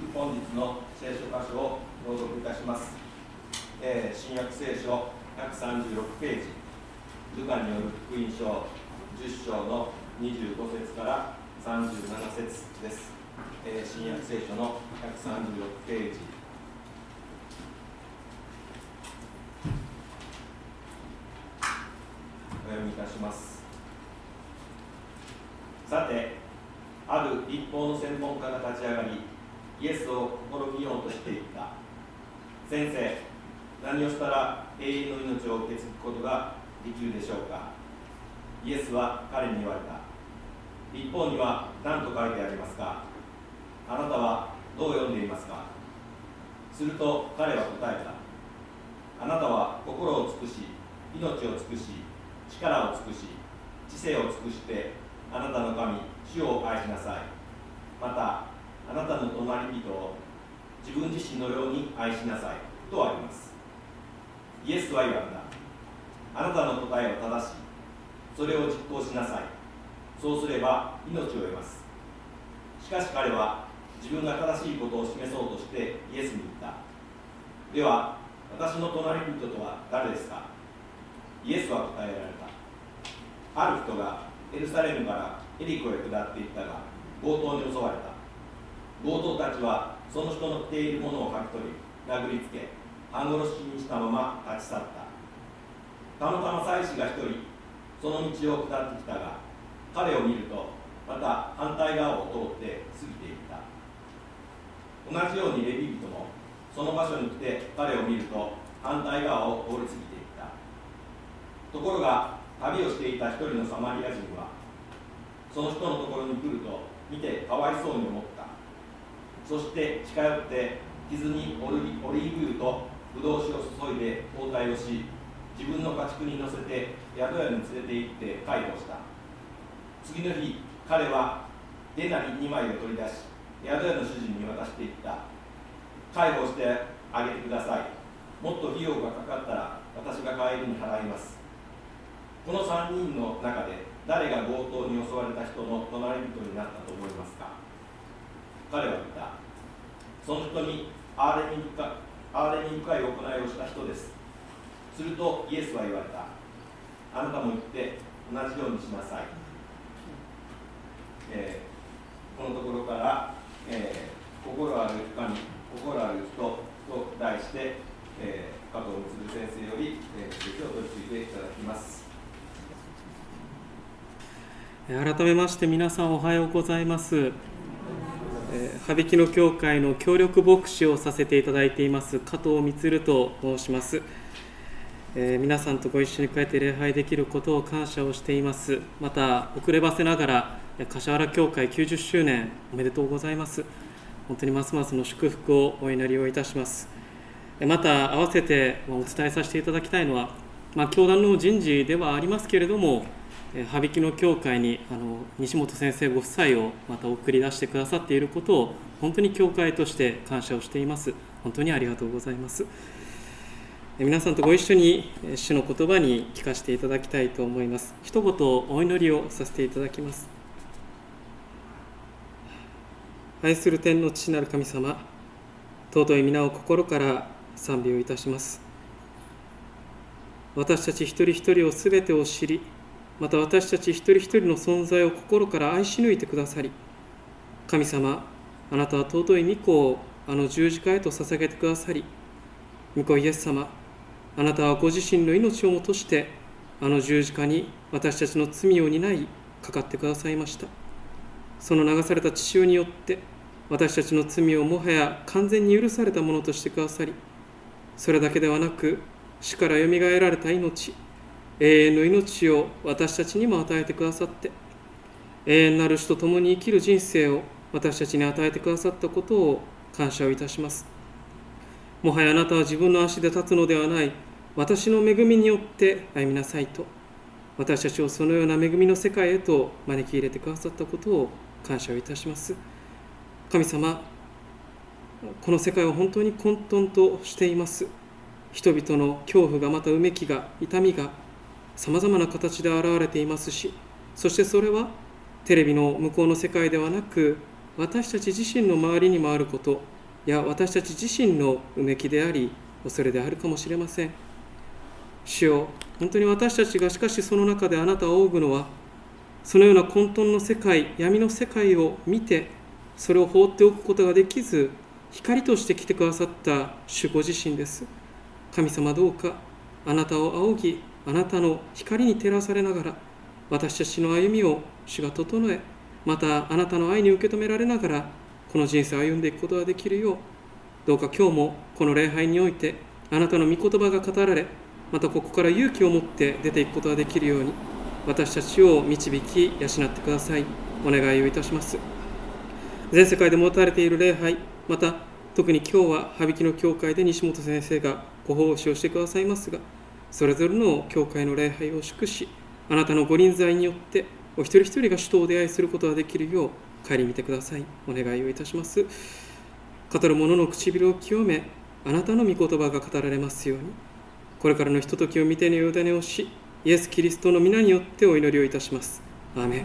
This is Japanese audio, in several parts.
本日の聖書箇所を朗読いたします。新約聖書136ページ、ルカによる福音書10章の25節から37節です。新約聖書の136ページ、お読みいたします。さて、ある立法の専門家が立ち上がり、イエスを試みようとしていった。先生、何をしたら永遠の命を受け継ぐことができるでしょうか。イエスは彼に言われた。立法には何と書いてありますか。あなたはどう読んでいますか。すると彼は答えた。あなたは心を尽くし、命を尽くし、力を尽くし、知性を尽くして、あなたの神、主を愛しなさい。また、あなたの隣人を自分自身のように愛しなさい。とあります。イエスは言われた。あなたの答えは正しい。それを実行しなさい。そうすれば命を得ます。しかし彼は自分が正しいことを示そうとしてイエスに言った。では、私の隣人とは誰ですか。イエスは答えられた。ある人がエルサレムからエリコへ下っていったが、強盗に襲われた。強盗たちはその人の着ているものをかき取り、殴りつけ、半殺しにしたまま立ち去った。たまたま祭司が一人、その道を下ってきたが、彼を見ると、また反対側を通って過ぎていった。同じようにレビ人も、その場所に来て彼を見ると、反対側を通り過ぎていった。ところが、旅をしていた一人のサマリア人は、その人のところに来ると見てかわいそうに思った。そして近寄って傷にオリーブ油とブドウ酒を注いで包帯をし、自分の家畜に乗せて宿屋に連れて行って介抱した。次の日、彼はデナリ2枚を取り出し、宿屋の主人に渡していった。介抱してあげてください。もっと費用がかかったら私が帰りに払います。この3人の中で誰が強盗に襲われた人の隣人になったと思いますか。彼は言った。その人に憐れみ深い行いをした人です。するとイエスは言われた。あなたも行って同じようにしなさい。このところから、心ある神、心ある人と題して、加藤充先生より説を取り次いでいただきます。 改めまして皆さんおはようございます。羽曳野教会の協力牧師をさせていただいています加藤充と申します。皆さんとご一緒にこうやって礼拝できることを感謝をしています。また遅ればせながら柏原教会90周年おめでとうございます。本当にますますの祝福をお祈りをいたします。また合わせてお伝えさせていただきたいのは、教団の人事ではありますけれども、羽曳野教会に西本先生ご夫妻をまた送り出してくださっていることを本当に教会として感謝をしています。本当にありがとうございます。皆さんとご一緒に主の言葉に聞かせていただきたいと思います。一言お祈りをさせていただきます。愛する天の父なる神様、尊い皆を心から賛美をいたします。私たち一人一人をすべてを知り、また私たち一人一人の存在を心から愛し抜いてくださり、神様、あなたは尊い御子を十字架へと捧げてくださり、御子イエス様、あなたはご自身の命をもとして十字架に私たちの罪を担いかかってくださいました。その流された血潮によって私たちの罪をもはや完全に許されたものとしてくださり、それだけではなく死からよみがえられた命、永遠の命を私たちにも与えてくださって、永遠なる主と共に生きる人生を私たちに与えてくださったことを感謝をいたします。もはやあなたは自分の足で立つのではない、私の恵みによって歩みなさいと、私たちをそのような恵みの世界へと招き入れてくださったことを感謝をいたします。神様、この世界は本当に混沌としています。人々の恐怖が、またうめきが、痛みがさまざまな形で現れていますし、そしてそれはテレビの向こうの世界ではなく、私たち自身の周りにもあること、 いや私たち自身のうめきであり恐れであるかもしれません。主よ、本当に私たちがしかしその中であなたを仰ぐのは、そのような混沌の世界、闇の世界を見てそれを放っておくことができず、光として来てくださった主ご自身です。神様、どうかあなたを仰ぎ、あなたの光に照らされながら私たちの歩みを主が整え、またあなたの愛に受け止められながらこの人生を歩んでいくことができるよう、どうか今日もこの礼拝においてあなたの御言葉が語られ、またここから勇気を持って出ていくことができるように、私たちを導き養ってください。お願いをいたします。全世界で持たれている礼拝、また特に今日は羽曳の教会で西本先生がご奉仕をしてくださいますが、それぞれの教会の礼拝を祝し、あなたのご臨在によってお一人一人が主とお出会いすることができるよう顧みてください。お願いをいたします。語る者の唇を清め、あなたの御言葉が語られますように、これからのひとときを御手にお委ねをし、イエス・キリストの皆によってお祈りをいたします。アーメン。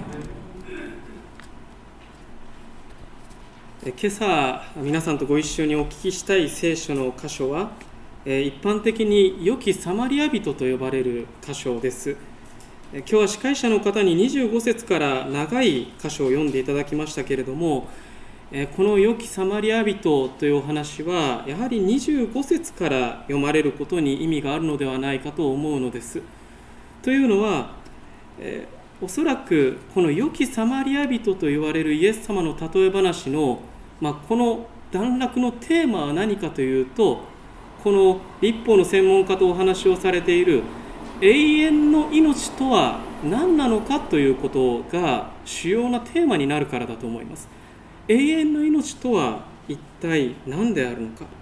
今朝皆さんとご一緒にお聞きしたい聖書の箇所は、一般的に良きサマリア人と呼ばれる箇所です。今日は司会者の方に25節から長い箇所を読んでいただきましたけれども、この良きサマリア人というお話はやはり25節から読まれることに意味があるのではないかと思うのです。というのは、おそらくこの良きサマリア人と言われるイエス様の例え話の、この段落のテーマは何かというと、この律法の専門家とお話をされている永遠の命とは何なのかということが主要なテーマになるからだと思います。永遠の命とは一体何であるのか。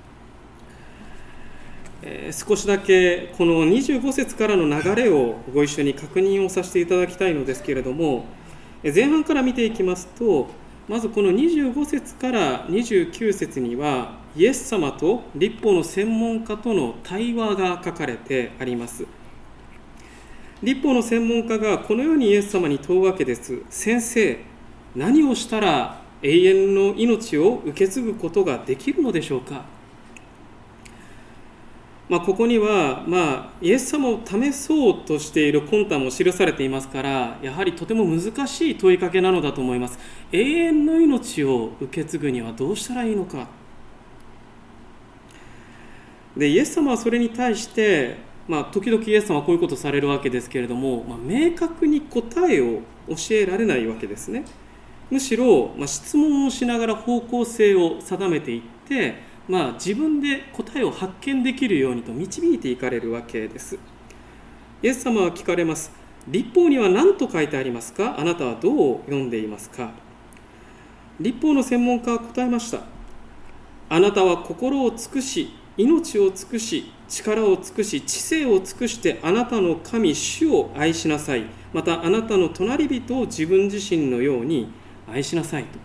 少しだけこの25節からの流れをご一緒に確認をさせていただきたいのですけれども、前半から見ていきますと、まずこの25節から29節にはイエス様と律法の専門家との対話が書かれてあります。律法の専門家がこのようにイエス様に問うわけです。先生、何をしたら永遠の命を受け継ぐことができるのでしょうか。ここには、イエス様を試そうとしている魂胆も記されていますから、やはりとても難しい問いかけなのだと思います。永遠の命を受け継ぐにはどうしたらいいのか。で、イエス様はそれに対して、時々イエス様はこういうことをされるわけですけれども、明確に答えを教えられないわけですね。むしろ、質問をしながら方向性を定めていって、自分で答えを発見できるようにと導いていかれるわけです。イエス様は聞かれます。律法には何と書いてありますか？あなたはどう読んでいますか？律法の専門家は答えました。あなたは心を尽くし、命を尽くし、力を尽くし、知性を尽くしてあなたの神主を愛しなさい。またあなたの隣人を自分自身のように愛しなさいと。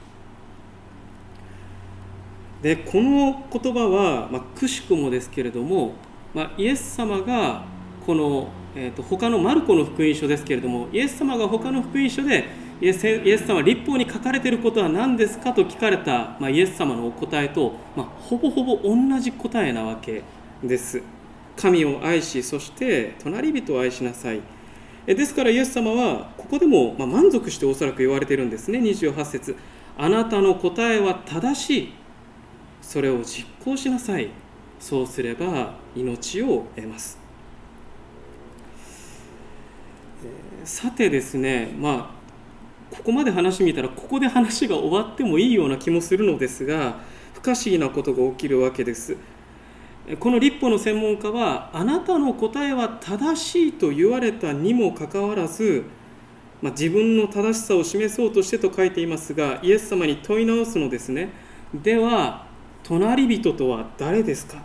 で、この言葉は、くしくもですけれども、イエス様がこの、他のマルコの福音書ですけれども、イエス様が他の福音書でイエス様は律法に書かれていることは何ですかと聞かれた、イエス様のお答えと、ほぼほぼ同じ答えなわけです。神を愛し、そして隣人を愛しなさい。ですからイエス様はここでも満足しておそらく言われているんですね。28節、あなたの答えは正しい。それを実行しなさい。そうすれば命を得ます。さてですね、ここまで話見たらここで話が終わってもいいような気もするのですが、不可思議なことが起きるわけです。この律法の専門家は、あなたの答えは正しいと言われたにもかかわらず、自分の正しさを示そうとしてと書いていますが、イエス様に問い直すのですね。では隣人とは誰ですか？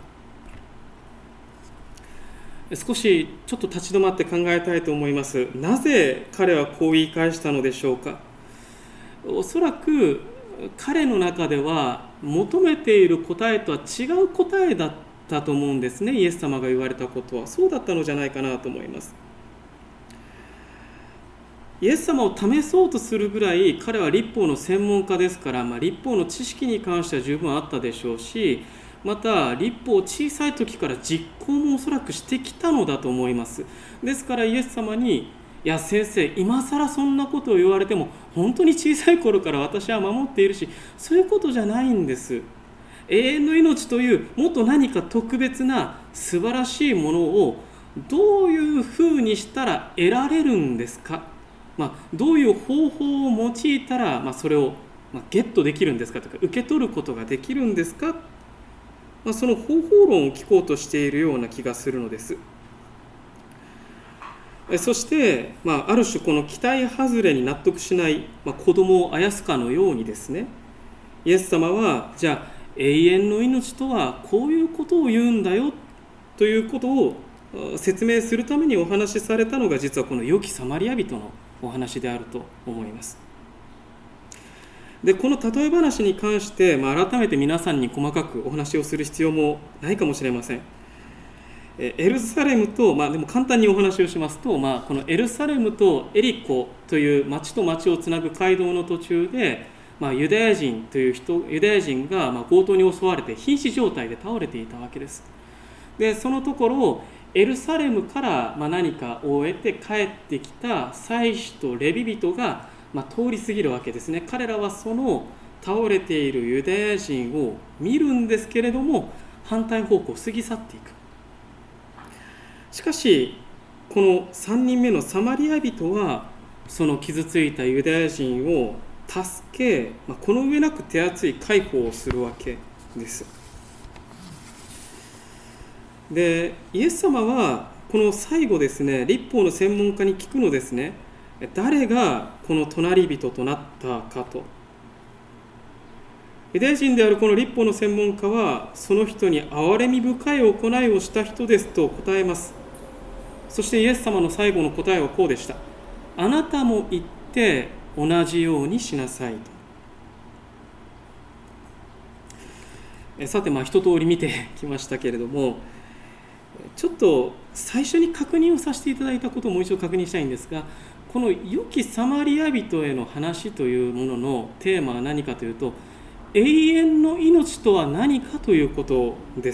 少しちょっと立ち止まって考えたいと思います。なぜ彼はこう言い返したのでしょうか。おそらく彼の中では求めている答えとは違う答えだったと思うんですね。イエス様が言われたことはそうだったのじゃないかなと思います。 イエス様を試そうとするぐらい彼は律法の専門家ですから、律法の知識に関しては十分あったでしょうし、また律法を小さい時から実行もおそらくしてきたのだと思います。ですからイエス様に、いや先生、今更そんなことを言われても本当に小さい頃から私は守っているし、そういうことじゃないんです。永遠の命というもっと何か特別な素晴らしいものをどういうふうにしたら得られるんですか、どういう方法を用いたら、それをゲットできるんですかとか、受け取ることができるんですか、その方法論を聞こうとしているような気がするのです。そして、ある種この期待外れに納得しない、子供をあやすかのようにですね、イエス様はじゃあ永遠の命とはこういうことを言うんだよということを説明するためにお話しされたのが、実はこの良きサマリア人のお話であると思います。でこの例え話に関して、改めて皆さんに細かくお話をする必要もないかもしれません。エルサレムと、でも簡単にお話をしますと、このエルサレムとエリコという町と町をつなぐ街道の途中で、ユダヤ人が強盗に襲われて瀕死状態で倒れていたわけです。でそのところをエルサレムから何かを終えて帰ってきた祭司とレビ人が通り過ぎるわけですね。彼らはその倒れているユダヤ人を見るんですけれども、反対方向を過ぎ去っていく。しかしこの3人目のサマリア人はその傷ついたユダヤ人を助け、この上なく手厚い介抱をするわけです。でイエス様はこの最後ですね、律法の専門家に聞くのですね、誰がこの隣人となったかと。ユダヤ人であるこの律法の専門家は、その人に憐れみ深い行いをした人ですと答えます。そしてイエス様の最後の答えはこうでした。あなたも言って同じようにしなさいと。さて一通り見てきましたけれども、ちょっと最初に確認をさせていただいたことをもう一度確認したいんですが、この良きサマリア人への話というもののテーマは何かというと、永遠の命とは何かということです。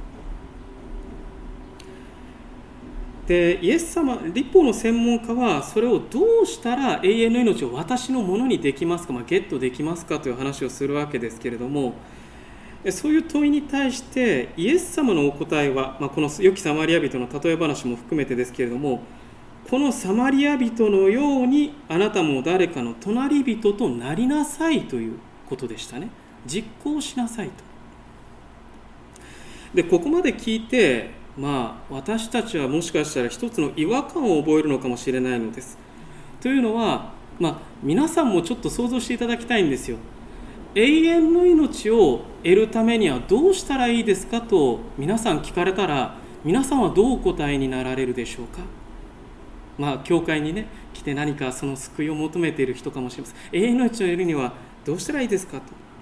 でイエス様、律法の専門家はそれをどうしたら永遠の命を私のものにできますか、ゲットできますかという話をするわけですけれども、そういう問いに対してイエス様のお答えは、この良きサマリア人の例え話も含めてですけれども、このサマリア人のようにあなたも誰かの隣人となりなさいということでしたね。実行しなさいと。でここまで聞いて、私たちはもしかしたら一つの違和感を覚えるのかもしれないのです。というのは、皆さんもちょっと想像していただきたいんですよ。永遠の命を得るためにはどうしたらいいですかと皆さん聞かれたら、皆さんはどうお答えになられるでしょうか。教会に来て何かその救いを求めている人かもしれません。永遠の命を得るにはどうしたらいいですか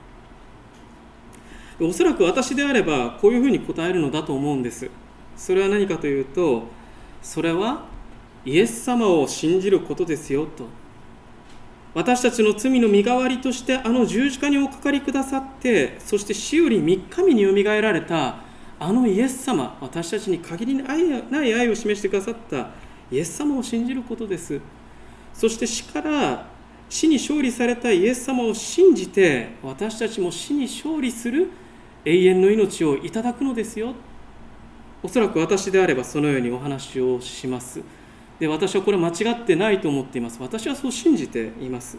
と。おそらく私であればこういうふうに答えるのだと思うんです。それは何かというと、それはイエス様を信じることですよと。私たちの罪の身代わりとしてあの十字架におかかりくださって、そして死より3日目によみがえられたあのイエス様、私たちに限りない愛を示してくださったイエス様を信じることです。そして死に勝利されたイエス様を信じて、私たちも死に勝利する永遠の命をいただくのですよ。おそらく私であればそのようにお話をします。で私はこれ間違ってないと思っています。私はそう信じています。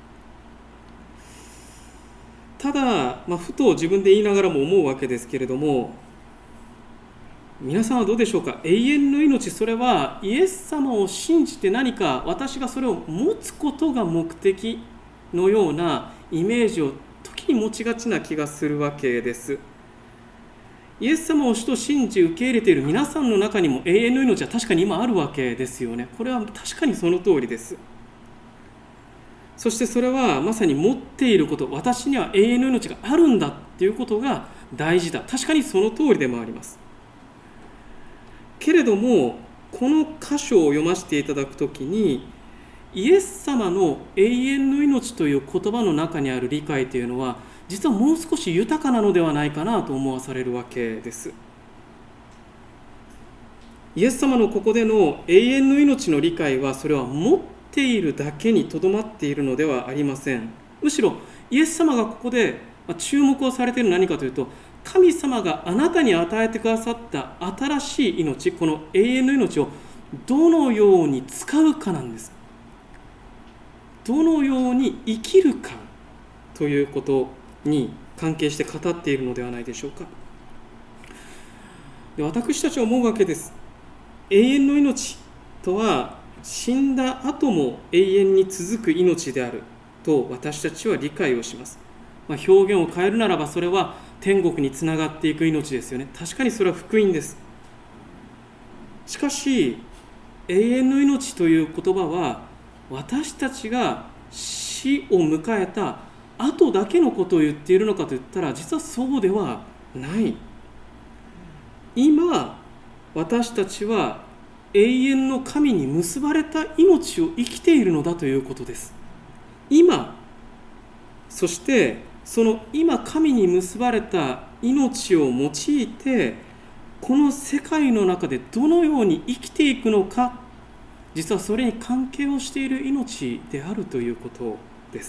ただ、ふと自分で言いながらも思うわけですけれども、皆さんはどうでしょうか。永遠の命、それはイエス様を信じて何か私がそれを持つことが目的のようなイメージを時に持ちがちな気がするわけです。イエス様を主と信じ受け入れている皆さんの中にも永遠の命は確かに今あるわけですよね。これは確かにその通りです。そしてそれはまさに持っていること、私には永遠の命があるんだっていうことが大事だ。確かにその通りでもあります。けれどもこの箇所を読ませていただくときに、 イエス様の永遠の命という言葉の中にある理解というのは、実はもう少し豊かなのではないかなと思わされるわけです。イエス様のここでの永遠の命の理解は、それは持っているだけにとどまっているのではありません。むしろイエス様がここで注目をされている何かというと、神様があなたに与えてくださった新しい命、この永遠の命をどのように使うかなんです。どのように生きるかということに関係して語っているのではないでしょうか。で、私たちは思うわけです。永遠の命とは死んだ後も永遠に続く命であると私たちは理解をします。表現を変えるならば、それは天国につながっていく命ですよね。確かにそれは福音です。しかし永遠の命という言葉は、私たちが死を迎えた後だけのことを言っているのかといったら、実はそうではない。今私たちは永遠の神に結ばれた命を生きているのだということです。今、そしてその今神に結ばれた命を用いて、この世界の中でどのように生きていくのか、実はそれに関係をしている命であるということです。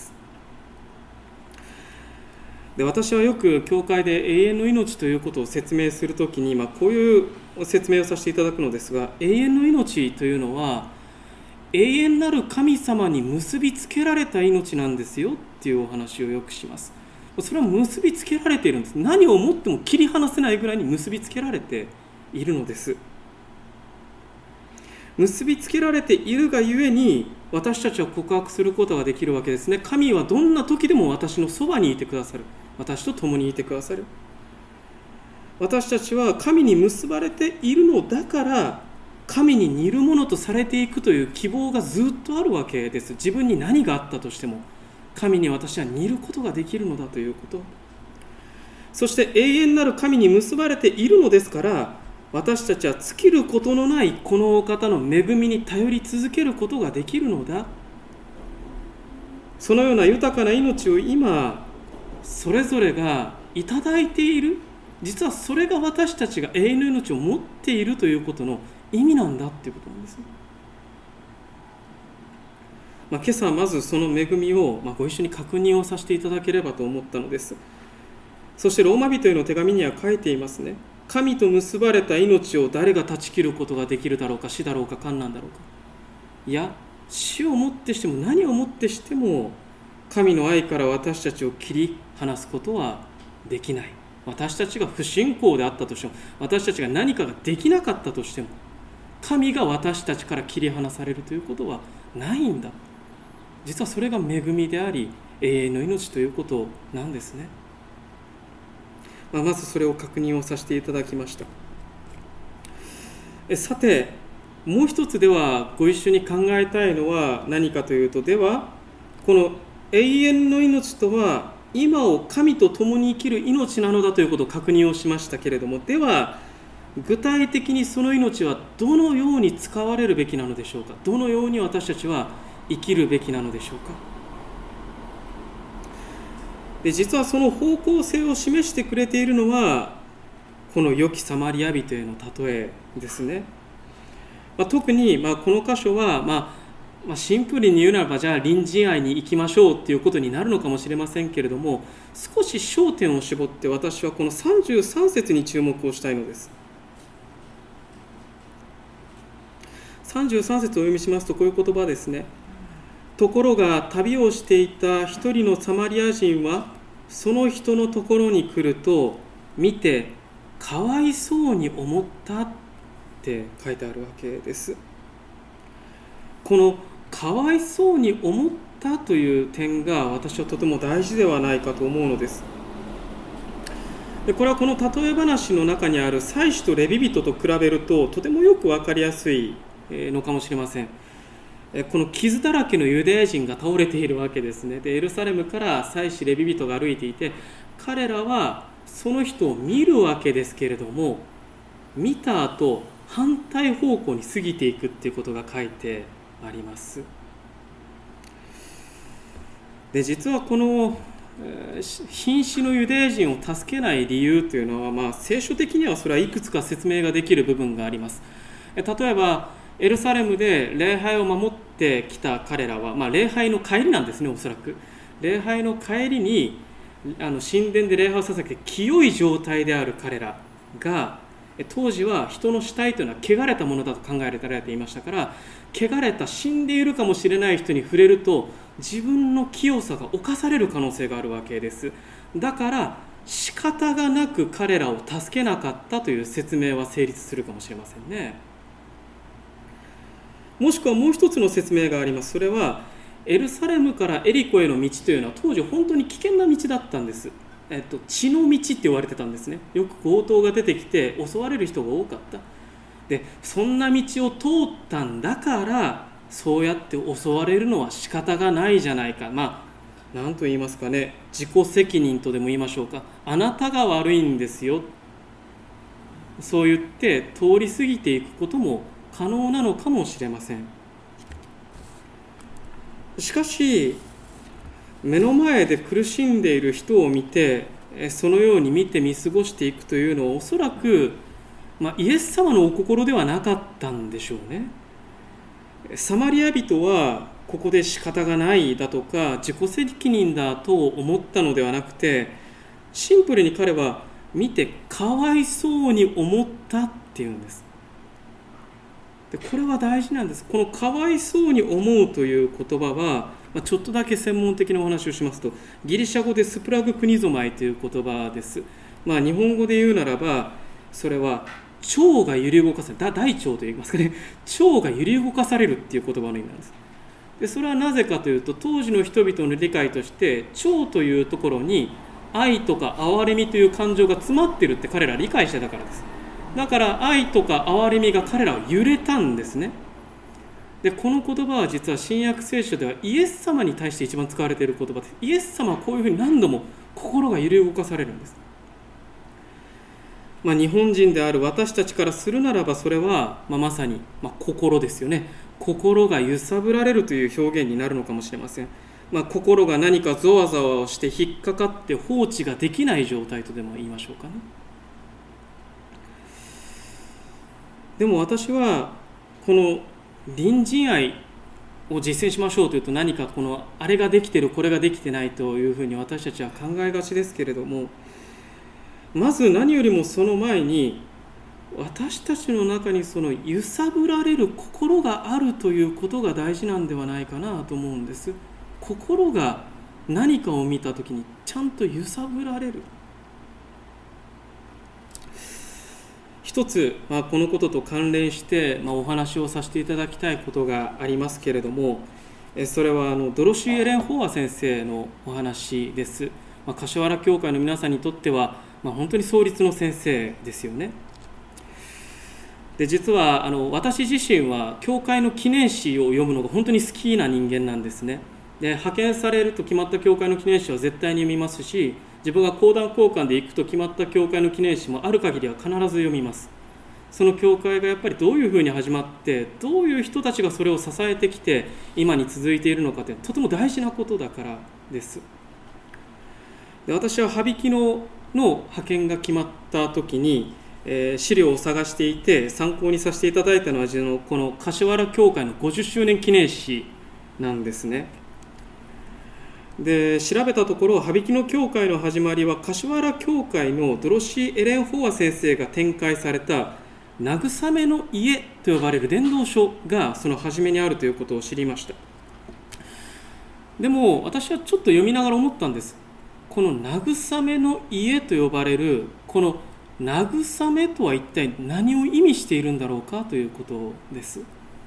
で、私はよく教会で永遠の命ということを説明するときに、こういう説明をさせていただくのですが、永遠の命というのは永遠なる神様に結びつけられた命なんですよっていうお話をよくします。それは結びつけられているんです。何をもっても切り離せないぐらいに結びつけられているのです。結びつけられているがゆえに、私たちは告白することができるわけですね。神はどんな時でも私のそばにいてくださる。私と共にいてくださる。私たちは神に結ばれているのだから、神に似るものとされていくという希望がずっとあるわけです。自分に何があったとしても、神に私は似ることができるのだということ。そして永遠なる神に結ばれているのですから、私たちは尽きることのないこのお方の恵みに頼り続けることができるのだ。そのような豊かな命を今それぞれがいただいている、実はそれが私たちが永遠の命を持っているということの意味なんだということなんです。今朝はまずその恵みをご一緒に確認をさせていただければと思ったのです。そしてローマ人への手紙には書いていますね。神と結ばれた命を誰が断ち切ることができるだろうか、死だろうか、困難だろうか。いや、死をもってしても何をもってしても神の愛から私たちを切り離すことはできない。私たちが不信仰であったとしても、私たちが何かができなかったとしても、神が私たちから切り離されるということはないんだ。実はそれが恵みであり、永遠の命ということなんですね。まずそれを確認をさせていただきました。さて、もう一つではご一緒に考えたいのは何かというと、ではこの永遠の命とは今を神と共に生きる命なのだということを確認をしましたけれども、では具体的にその命はどのように使われるべきなのでしょうか。どのように私たちは生きるべきなのでしょうか。で、実はその方向性を示してくれているのはこの良きサマリア人への例えですね。特にこの箇所はシンプルに言うならば、じゃあ隣人愛に行きましょうということになるのかもしれませんけれども、少し焦点を絞って私はこの33節に注目をしたいのです。33節をお読みしますと、こういう言葉ですね。ところが旅をしていた一人のサマリア人はその人のところに来ると見てかわいそうに思ったって書いてあるわけです。このかわいそうに思ったという点が私はとても大事ではないかと思うのです。で、これはこの例え話の中にある祭司とレビ人と比べるととてもよく分かりやすいのかもしれません。この傷だらけのユダヤ人が倒れているわけですね。で、エルサレムから祭司レビ人が歩いていて、彼らはその人を見るわけですけれども、見た後反対方向に過ぎていくっていうことが書いてあります。 で実はこの瀕死のユダヤ人を助けない理由というのは、聖書的にはそれはいくつか説明ができる部分があります。例えばエルサレムで礼拝を守ってきた彼らは、礼拝の帰りなんですね。おそらく礼拝の帰りに神殿で礼拝を捧げて清い状態である彼らが、当時は人の死体というのは汚れたものだと考えられていましたから、汚れた死んでいるかもしれない人に触れると自分の清さが侵される可能性があるわけです。だから仕方がなく彼らを助けなかったという説明は成立するかもしれませんね。もしくはもう一つの説明があります。それはエルサレムからエリコへの道というのは当時本当に危険な道だったんです。血の道って言われてたんですね。よく強盗が出てきて襲われる人が多かった。でそんな道を通ったんだからそうやって襲われるのは仕方がないじゃないか。何と言いますかね、自己責任とでも言いましょうか。あなたが悪いんですよ、そう言って通り過ぎていくことも可能なのかもしれません。しかし目の前で苦しんでいる人を見てそのように見て見過ごしていくというのはおそらく、イエス様のお心ではなかったんでしょうね。サマリア人はここで仕方がないだとか自己責任だと思ったのではなくて、シンプルに彼は見てかわいそうに思ったっていうんです。でこれは大事なんです。このかわいそうに思うという言葉は、ちょっとだけ専門的なお話をしますと、ギリシャ語でスプラグクニゾマイという言葉です。日本語で言うならばそれは腸が揺り動かされる、大腸と言いますかね、腸が揺り動かされるっていう言葉の意味なんです。でそれはなぜかというと、当時の人々の理解として腸というところに愛とか憐れみという感情が詰まっているって彼らは理解してたからです。だから愛とか憐れみが彼らは揺れたんですね。でこの言葉は実は新約聖書ではイエス様に対して一番使われている言葉です。イエス様はこういうふうに何度も心が揺れ動かされるんです。日本人である私たちからするならばそれは、まさに、心ですよね。心が揺さぶられるという表現になるのかもしれません。心が何かゾワゾワをして引っかかって放置ができない状態とでも言いましょうかね。でも私はこの隣人愛を実践しましょうというと、何かこのあれができてるこれができてないというふうに私たちは考えがちですけれども、まず何よりもその前に私たちの中にその揺さぶられる心があるということが大事なんではないかなと思うんです。心が何かを見たときにちゃんと揺さぶられる。一つ、このことと関連して、お話をさせていただきたいことがありますけれども、それはドロシー・エレン・ホーア先生のお話です。柏原教会の皆さんにとっては、本当に創立の先生ですよね。で実は私自身は教会の記念誌を読むのが本当に好きな人間なんですね。で派遣されると決まった教会の記念誌は絶対に読みますし、自分が講談交換で行くと決まった教会の記念誌もある限りは必ず読みます。その教会がやっぱりどういうふうに始まって、どういう人たちがそれを支えてきて今に続いているのかってとても大事なことだからです。で私は羽曳野の派遣が決まった時に、資料を探していて参考にさせていただいたのはこの柏原教会の50周年記念誌なんですね。で調べたところ、羽曳野教会の始まりは柏原教会のドロシー・エレン・ホーア先生が展開された慰めの家と呼ばれる伝道書がその初めにあるということを知りました。でも私はちょっと読みながら思ったんです。この慰めの家と呼ばれるこの慰めとは一体何を意味しているんだろうかということです。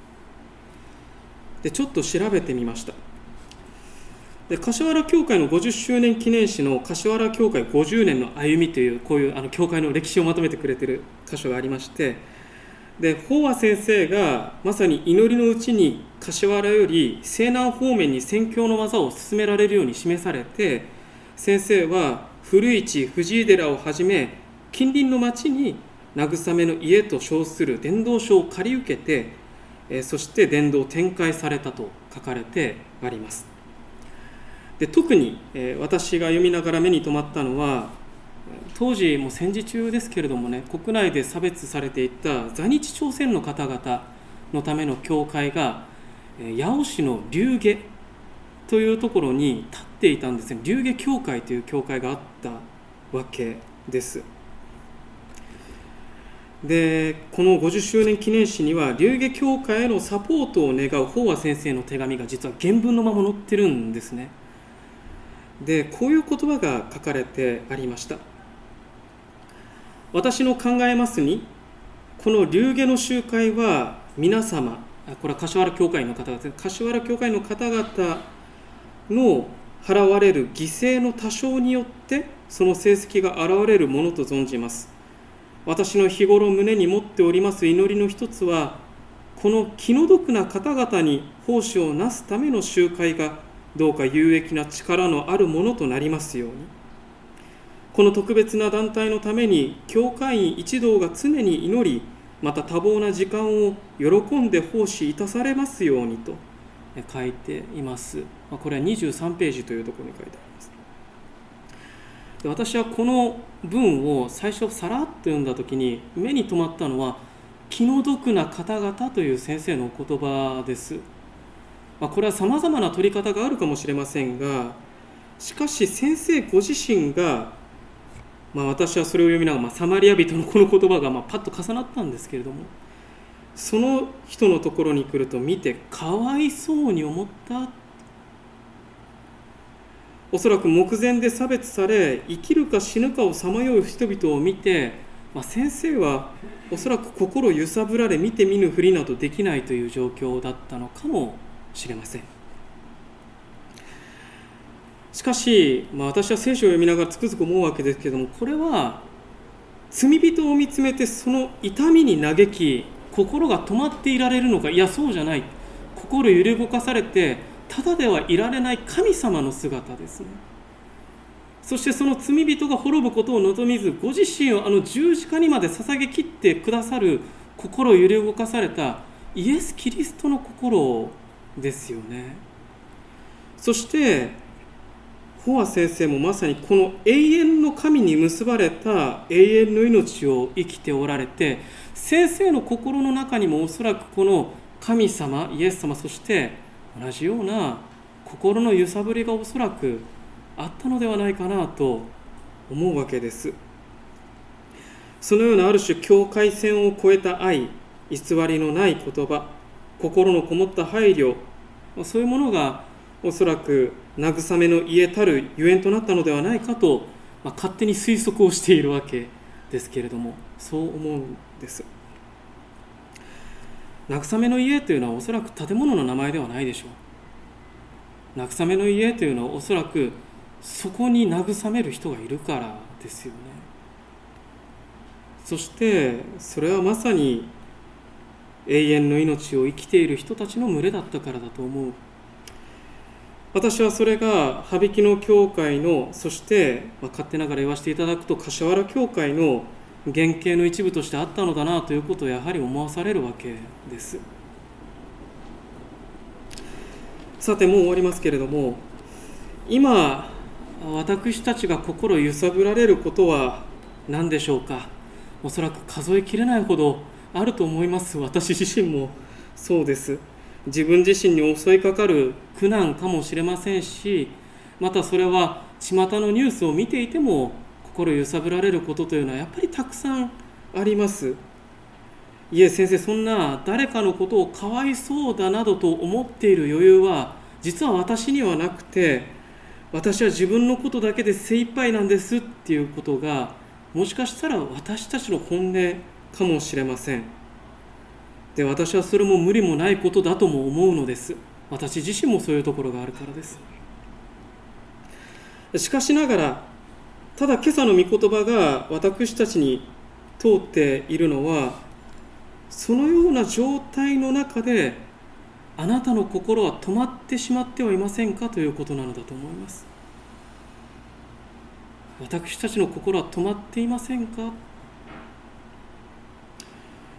でちょっと調べてみました。で柏原教会の50周年記念誌の柏原教会50年の歩みという、こういう教会の歴史をまとめてくれている箇所がありまして、で法和先生がまさに祈りのうちに柏原より西南方面に宣教の技を進められるように示されて、先生は古市藤井寺をはじめ近隣の町に慰めの家と称する伝道書を借り受けて、そして伝道を展開されたと書かれてあります。 で特に、私が読みながら目に留まったのは、当時もう戦時中ですけれどもね、国内で差別されていた在日朝鮮の方々のための教会が八尾市の龍下というところに立っていたんですね。龍下教会という教会があったわけです。でこの50周年記念誌には龍下教会へのサポートを願う法和先生の手紙が実は原文のまま載ってるんですね。でこういう言葉が書かれてありました。私の考えますに、この龍下の集会は皆様、これは柏原教会の方々ですね、柏原教会の方々の払われる犠牲の多少によってその成績が現れるものと存じます。私の日頃胸に持っております祈りの一つは、この気の毒な方々に奉仕をなすための集会がどうか有益な力のあるものとなりますように。この特別な団体のために教会員一同が常に祈り、また多忙な時間を喜んで奉仕いたされますようにと書いています。これは23ページというところに書いてあります。で私はこの文を最初さらっと読んだときに目に留まったのは、気の毒な方々という先生のお言葉です。これはさまざまな取り方があるかもしれませんが、しかし先生ご自身が、私はそれを読みながら、サマリア人のこの言葉がパッと重なったんですけれども、その人のところに来ると見てかわいそうに思った。おそらく目前で差別され生きるか死ぬかをさまよう人々を見て、先生はおそらく心揺さぶられ見て見ぬふりなどできないという状況だったのかもしれません。しかし、私は聖書を読みながらつくづく思うわけですけれども、これは罪人を見つめてその痛みに嘆き心が止まっていられるのか。いやそうじゃない。心揺れ動かされてただではいられない神様の姿ですね。そしてその罪人が滅ぶことを望みず、ご自身を十字架にまで捧げきってくださる心を揺れ動かされたイエス・キリストの心ですよね。そして法和先生もまさにこの永遠の神に結ばれた永遠の命を生きておられて、先生の心の中にもおそらくこの神様イエス様、そして同じような心の揺さぶりがおそらくあったのではないかなと思うわけです。そのようなある種境界線を越えた愛、偽りのない言葉、心のこもった配慮、そういうものがおそらく慰めの家たるゆえんとなったのではないかと、勝手に推測をしているわけですけれども、そう思うんです。慰めの家というのはおそらく建物の名前ではないでしょう。慰めの家というのはおそらくそこに慰める人がいるからですよね。そしてそれはまさに永遠の命を生きている人たちの群れだったからだと思う。私はそれが羽曳野教会の、そして、勝手ながら言わせていただくと柏原教会の原型の一部としてあったのだなということをやはり思わされるわけです。さてもう終わりますけれども、今私たちが心揺さぶられることは何でしょうか。おそらく数えきれないほどあると思います。私自身もそうです。自分自身に襲いかかる苦難かもしれませんし、またそれは巷のニュースを見ていても心揺さぶられることというのはやっぱりたくさんあります。いえ先生、そんな誰かのことをかわいそうだなどと思っている余裕は実は私にはなくて、私は自分のことだけで精一杯なんですっていうことがもしかしたら私たちの本音かもしれません。で、私はそれも無理もないことだとも思うのです。私自身もそういうところがあるからです。しかしながら、ただ今朝の御言葉が私たちに通っているのは、そのような状態の中であなたの心は止まってしまってはいませんかということなのだと思います。私たちの心は止まっていませんか。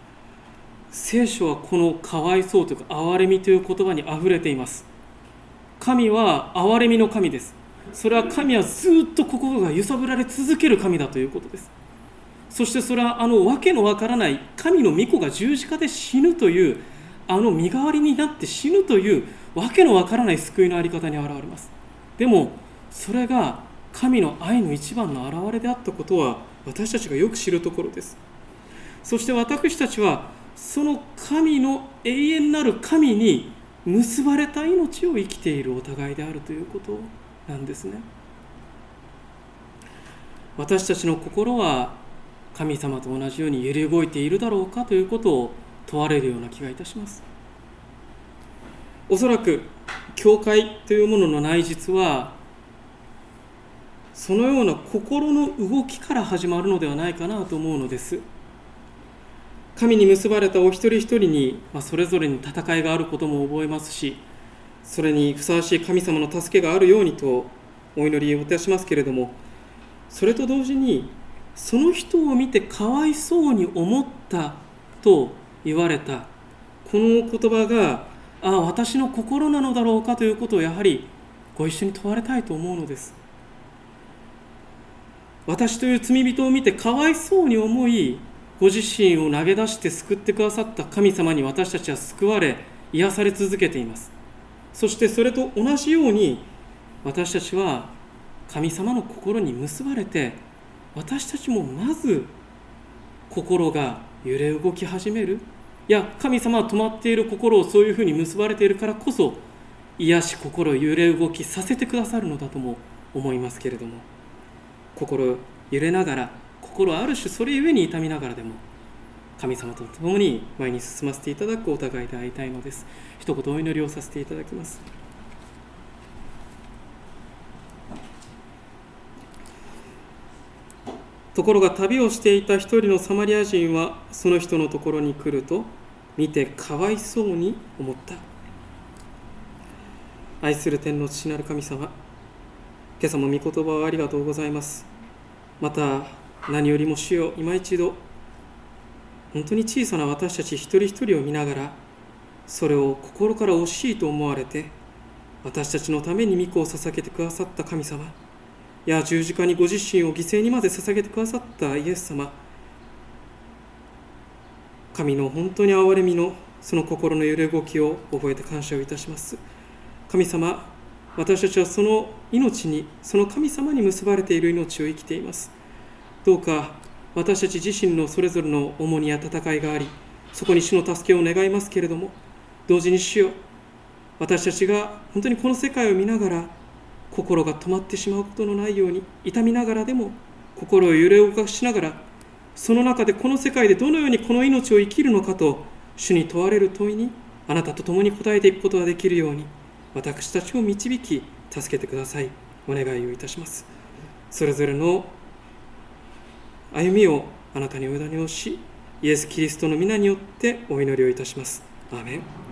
聖書はこのかわいそうというか憐れみという言葉にあふれています。 神は憐れみの神です。それは神はずっと心が揺さぶられ続ける神だということです。そしてそれはわけのわからない神の御子が十字架で死ぬという身代わりになって死ぬというわけのわからない救いのあり方に現れます。でもそれが神の愛の一番の表れであったことは私たちがよく知るところです。そして私たちはその神の永遠なる神に結ばれた命を生きているお互いであるということなんですね。私たちの心は神様と同じように揺れ動いているだろうかということを問われるような気がいたします。おそらく教会というものの内実はそのような心の動きから始まるのではないかなと思うのです。神に結ばれたお一人一人にそれぞれに戦いがあることも覚えますし、それにふさわしい神様の助けがあるようにとお祈りをいたしますけれども、それと同時にその人を見てかわいそうに思ったと言われたこの言葉が私の心なのだろうかということをやはりご一緒に問われたいと思うのです。私という罪人を見てかわいそうに思い、ご自身を投げ出して救ってくださった神様に私たちは救われ癒され続けています。そしてそれと同じように私たちは神様の心に結ばれて、私たちもまず心が揺れ動き始める。いや、神様は止まっている心をそういうふうに結ばれているからこそ癒し心を揺れ動きさせてくださるのだとも思いますけれども、心揺れながら、心はある種それゆえに痛みながらでも神様と共に前に進ませていただくお互いでありたいのです。一言お祈りをさせていただきます。ところが旅をしていた一人のサマリア人はその人のところに来ると見てかわいそうに思った。愛する天の父なる神様、今朝も御言葉をありがとうございます。また何よりも主よ、今一度本当に小さな私たち一人一人を見ながら、それを心から惜しいと思われて私たちのために御子を捧げてくださった神様、いや十字架にご自身を犠牲にまで捧げてくださったイエス様、神の本当に憐れみのその心の揺れ動きを覚えて感謝をいたします。神様、私たちはその命に、その神様に結ばれている命を生きています。どうか私たち自身のそれぞれの重荷や戦いがあり、そこに主の助けを願いますけれども、同時に主よ、私たちが本当にこの世界を見ながら心が止まってしまうことのないように、痛みながらでも心を揺れ動かしながら、その中でこの世界でどのようにこの命を生きるのかと主に問われる問いにあなたと共に答えていくことができるように、私たちを導き助けてください。お願いをいたします。それぞれの歩みをあなたにお委ねをし、イエス・キリストの皆によってお祈りをいたします。アーメン。